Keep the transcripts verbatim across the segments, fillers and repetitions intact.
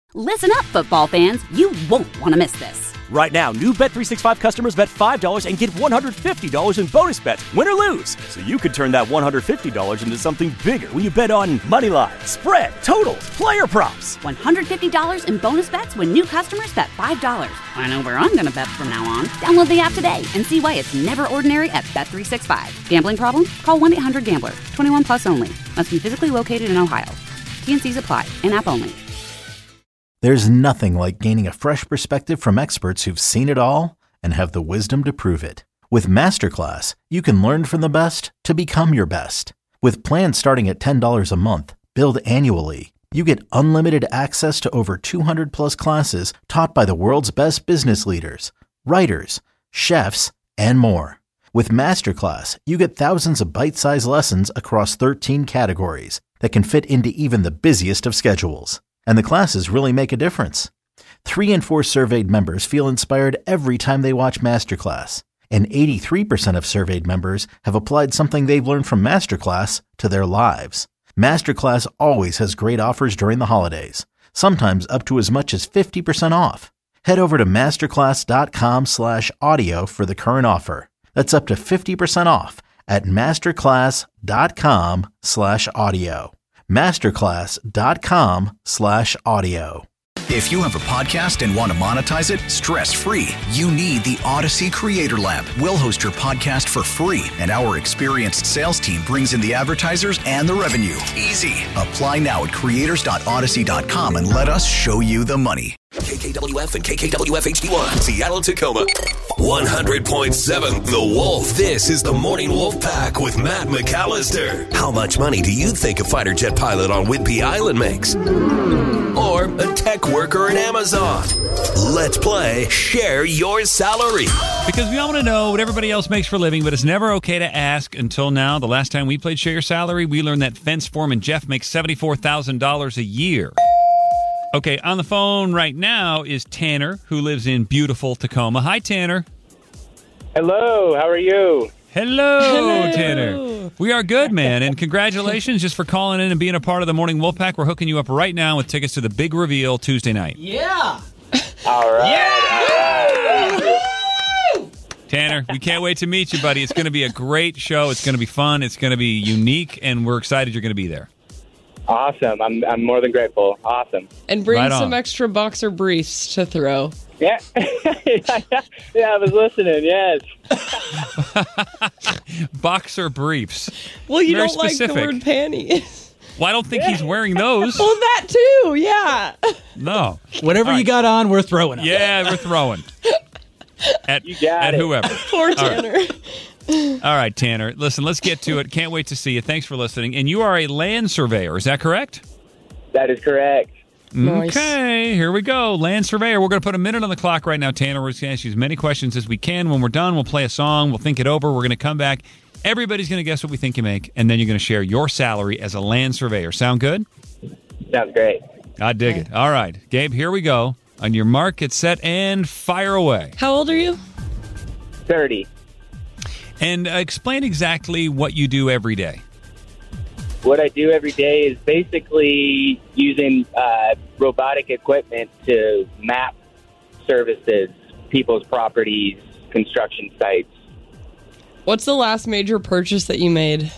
Listen up, football fans. You won't want to miss this. Right now, new Bet three sixty-five customers bet five dollars and get one hundred fifty dollars in bonus bets, win or lose. So you could turn that one hundred fifty dollars into something bigger when you bet on money line, spread, totals, player props. one hundred fifty dollars in bonus bets when new customers bet five dollars. I know where I'm going to bet from now on. Download the app today and see why it's never ordinary at Bet three sixty-five. Gambling problem? Call one eight hundred gambler. twenty-one plus only. Must be physically located in Ohio. T and C's apply. In-app only. There's nothing like gaining a fresh perspective from experts who've seen it all and have the wisdom to prove it. With Masterclass, you can learn from the best to become your best. With plans starting at ten dollars a month, billed annually, you get unlimited access to over two hundred plus classes taught by the world's best business leaders, writers, chefs, and more. With Masterclass, you get thousands of bite-sized lessons across thirteen categories that can fit into even the busiest of schedules. And the classes really make a difference. Three in four surveyed members feel inspired every time they watch Masterclass. And eighty-three percent of surveyed members have applied something they've learned from Masterclass to their lives. Masterclass always has great offers during the holidays, sometimes up to as much as fifty percent off. Head over to masterclass.com slash audio for the current offer. That's up to fifty percent off at masterclass.com slash audio. masterclass.com slash audio. If you have a podcast and want to monetize it stress-free, you need the Odyssey Creator Lab. We'll host your podcast for free, and our experienced sales team brings in the advertisers and the revenue. Easy. Apply now at creators dot odyssey dot com and let us show you the money. K K W F and K K W F H D one, Seattle, Tacoma. one hundred point seven The Wolf. This is the Morning Wolf Pack with Matt McAllister. How much money do you think a fighter jet pilot on Whidbey Island makes? Or a tech worker at Amazon? Let's play Share Your Salary. Because we all want to know what everybody else makes for a living, but it's never okay to ask until now. The last time we played Share Your Salary, we learned that fence foreman Jeff makes seventy-four thousand dollars a year. Okay, on the phone right now is Tanner, who lives in beautiful Tacoma. Hi, Tanner. Hello, how are you? Hello, Hello. Tanner. We are good, man, and congratulations just for calling in and being a part of the Morning Wolfpack. We're hooking you up right now with tickets to the big reveal Tuesday night. Yeah. All right. Yeah. All right. Tanner, we can't wait to meet you, buddy. It's going to be a great show. It's going to be fun. It's going to be unique, and we're excited you're going to be there. Awesome. I'm I'm more than grateful. Awesome. And bring Right some on. extra boxer briefs to throw. Yeah. Yeah, I was listening, yes. Boxer briefs. Well, you Very don't like specific. the word panties. Well, I don't think he's wearing those. Well, that too, yeah. No. Whatever All you right. got on, we're throwing it. Yeah, we're throwing. At, You got at it. whoever. Poor Tanner. All right, Tanner. Listen, let's get to it. Can't wait to see you. Thanks for listening. And you are a land surveyor. Is that correct? That is correct. Nice. Okay, here we go. Land surveyor. We're going to put a minute on the clock right now, Tanner. We're going to ask you as many questions as we can. When we're done, we'll play a song. We'll think it over. We're going to come back. Everybody's going to guess what we think you make, and then you're going to share your salary as a land surveyor. Sound good? Sounds great. I dig it. All right, Gabe, here we go. On your mark, get set, and fire away. How old are you? thirty. And uh, explain exactly what you do every day. What I do every day is basically using uh, robotic equipment to map services, people's properties, construction sites. What's the last major purchase that you made?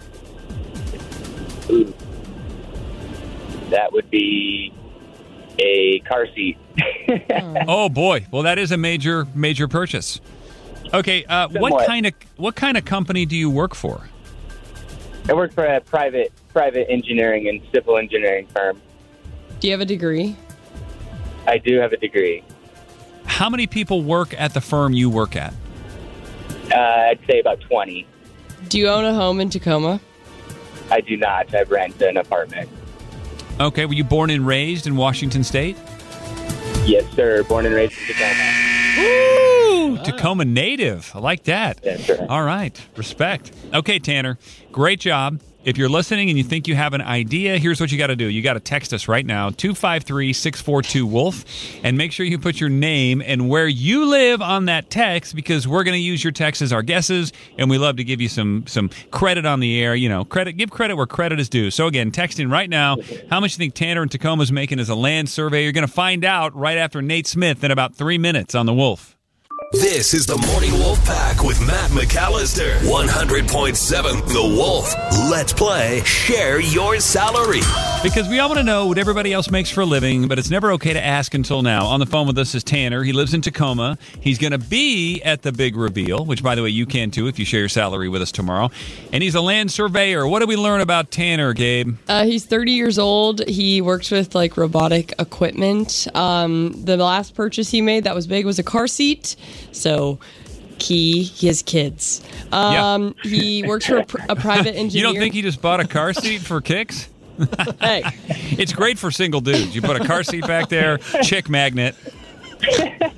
Ooh. That would be a car seat. Oh boy! Well, that is a major, major purchase. Okay, uh, what Somewhat. kind of what kind of company do you work for? I work for a private private engineering and civil engineering firm. Do you have a degree? I do have a degree. How many people work at the firm you work at? Uh, I'd say about twenty. Do you own a home in Tacoma? I do not. I rent an apartment. Okay, were you born and raised in Washington State? Yes, sir. Born and raised in Tacoma. Woo! Ooh, Tacoma native. I like that. That's right. All right. Respect. Okay, Tanner. Great job. If you're listening and you think you have an idea, here's what you got to do. You got to text us right now, two five three, six four two, WOLF, and make sure you put your name and where you live on that text, because we're going to use your text as our guesses, and we love to give you some some credit on the air. You know, credit, give credit where credit is due. So again, texting right now, how much you think Tanner in Tacoma is making as a land survey. You're going to find out right after Nate Smith in about three minutes on the Wolf. This is the Morning Wolf Pack with Matt McAllister. one hundred point seven The Wolf. Let's play Share Your Salary. Because we all want to know what everybody else makes for a living, but it's never okay to ask until now. On the phone with us is Tanner. He lives in Tacoma. He's going to be at the big reveal, which, by the way, you can too if you share your salary with us tomorrow. And he's a land surveyor. What do we learn about Tanner, Gabe? Uh, he's thirty years old. He works with like robotic equipment. Um, the last purchase he made that was big was a car seat. So, key, he has kids. Um, Yeah. He works for a, pr- a private engineer. You don't think he just bought a car seat for kicks? Hey, It's great for single dudes. You put a car seat back there, chick magnet. he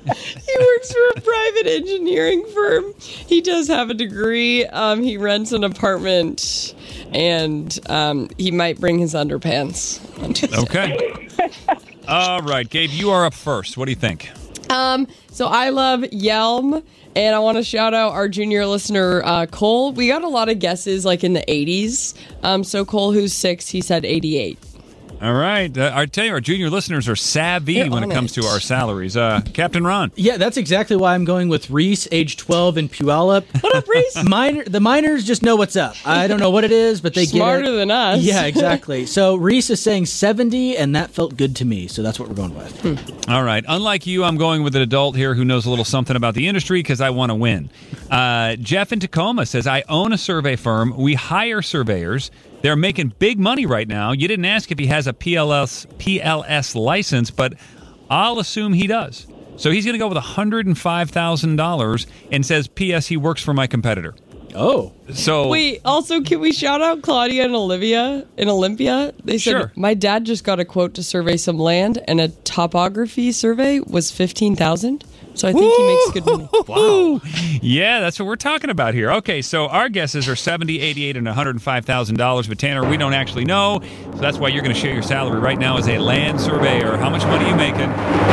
works for a private engineering firm. He does have a degree. Um, he rents an apartment, and um, he might bring his underpants on Tuesday. Okay. All right, Gabe, you are up first. What do you think? Um, so I love Yelm, and I want to shout out our junior listener, uh, Cole. We got a lot of guesses like in the eighties. Um, so Cole, who's six, he said eighty-eight. All right. Uh, I tell you, our junior listeners are savvy They're when on it comes it. to our salaries. Uh, Captain Ron. Yeah, that's exactly why I'm going with Reese, age twelve, in Puyallup. What up, Reese? Minor, the miners just know what's up. I don't know what it is, but they Smarter get it. than us. Yeah, exactly. So Reese is saying seventy, and that felt good to me. So that's what we're going with. Hmm. All right. Unlike you, I'm going with an adult here who knows a little something about the industry because I want to win. Uh, Jeff in Tacoma says, I own a survey firm. We hire surveyors. They're making big money right now. You didn't ask if he has a P L S P L S license, but I'll assume he does. So he's going to go with one hundred five thousand dollars and says, P S he works for my competitor. Oh. So Wait, also, can we shout out Claudia and Olivia in Olympia? They said, Sure. my dad just got a quote to survey some land, and a topography survey was fifteen thousand dollars. So I think he makes good money. Wow. Yeah, that's what we're talking about here. Okay, so our guesses are seventy, eighty-eight, and one hundred five thousand dollars. But Tanner, we don't actually know. So that's why you're going to share your salary right now as a land surveyor. How much money are you making?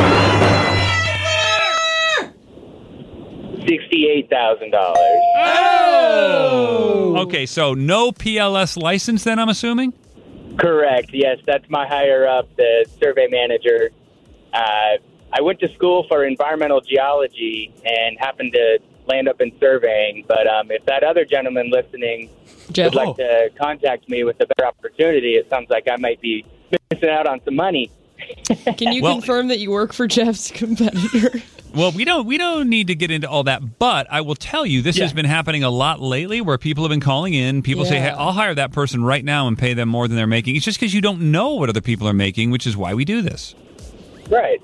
sixty-eight thousand dollars. Oh! Okay, so no P L S license then, I'm assuming? Correct. Yes, that's my higher up, the survey manager. Uh, I went to school for environmental geology and happened to land up in surveying. But um, if that other gentleman listening Jeff. would like to contact me with a better opportunity, it sounds like I might be missing out on some money. Can you Well- confirm that you work for Jeff's competitor? Well, we don't we don't need to get into all that, but I will tell you this Yeah. has been happening a lot lately where people have been calling in. People say, hey, Yeah. I'll hire that person right now and pay them more than they're making. It's just because you don't know what other people are making, which is why we do this. Right.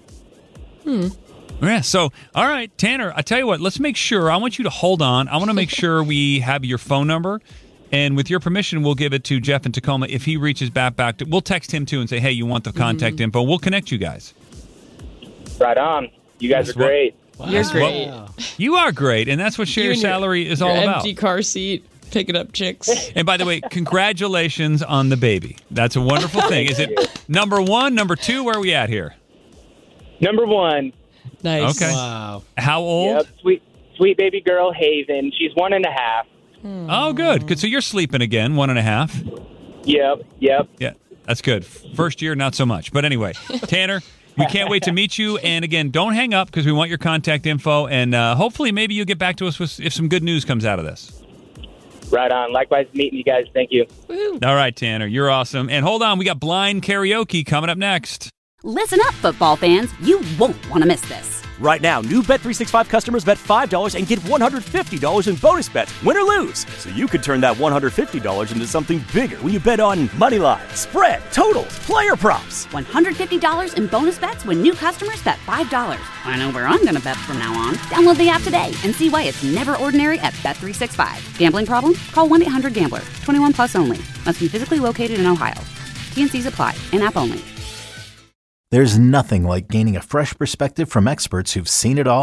Yeah, so, all right, Tanner, I tell you what, let's make sure. I want you to hold on. I want to make sure we have your phone number. And with your permission, we'll give it to Jeff in Tacoma. If he reaches back, back to, we'll text him too and say, hey, you want the contact Mm-hmm. info. We'll connect you guys. Right on. You guys That's are what- great. You're That's great. what- you are great, and that's what Share You Your and your- Salary is Your all about. empty car seat, picking up chicks. And by the way, congratulations on the baby. That's a wonderful thing. Is it number one, number two? Where are we at here? Number one. Nice. Okay. Wow. How old? Yep. Sweet, sweet baby girl Haven. She's one and a half. Oh, good. Good. So you're sleeping again, one and a half. Yep. Yep. Yeah, that's good. First year, not so much. But anyway, Tanner, we can't wait to meet you. And again, don't hang up because we want your contact info. And uh, hopefully maybe you'll get back to us with, if some good news comes out of this. Right on. Likewise, meeting you guys. Thank you. Woo. All right, Tanner, you're awesome. And hold on, we got blind karaoke coming up next. Listen up, football fans. You won't want to miss this. Right now, new Bet three sixty-five customers bet five dollars and get one hundred fifty dollars in bonus bets, win or lose. So you could turn that one hundred fifty dollars into something bigger when you bet on money line, spread, totals, player props. one hundred fifty dollars in bonus bets when new customers bet five dollars. I know where I'm going to bet from now on. Download the app today and see why it's never ordinary at Bet three sixty-five. Gambling problem? Call one eight hundred gambler. twenty-one plus only. Must be physically located in Ohio. T N Cs apply. In-app only. There's nothing like gaining a fresh perspective from experts who've seen it all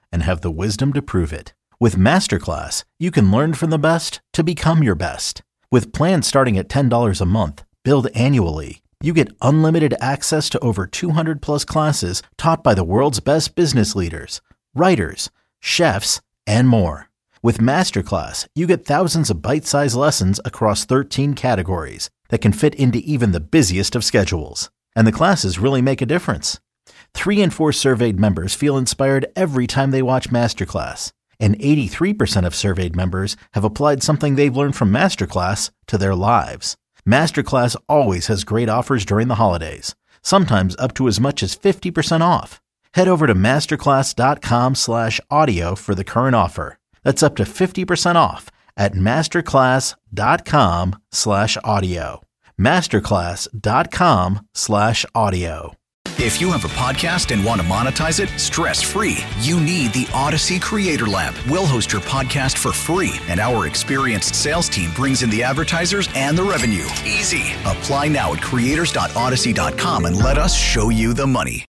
and have the wisdom to prove it. With Masterclass, you can learn from the best to become your best. With plans starting at ten dollars a month, billed annually, you get unlimited access to over two hundred plus classes taught by the world's best business leaders, writers, chefs, and more. With Masterclass, you get thousands of bite-sized lessons across thirteen categories that can fit into even the busiest of schedules. And the classes really make a difference. Three in four surveyed members feel inspired every time they watch Masterclass. And eighty-three percent of surveyed members have applied something they've learned from Masterclass to their lives. Masterclass always has great offers during the holidays, sometimes up to as much as fifty percent off. Head over to masterclass.com slash audio for the current offer. That's up to fifty percent off at masterclass.com slash audio. Masterclass.com slash audio. If you have a podcast and want to monetize it stress-free, you need the Odyssey Creator Lab. We'll host your podcast for free, and our experienced sales team brings in the advertisers and the revenue. Easy. Apply now at creators dot odyssey dot com and let us show you the money.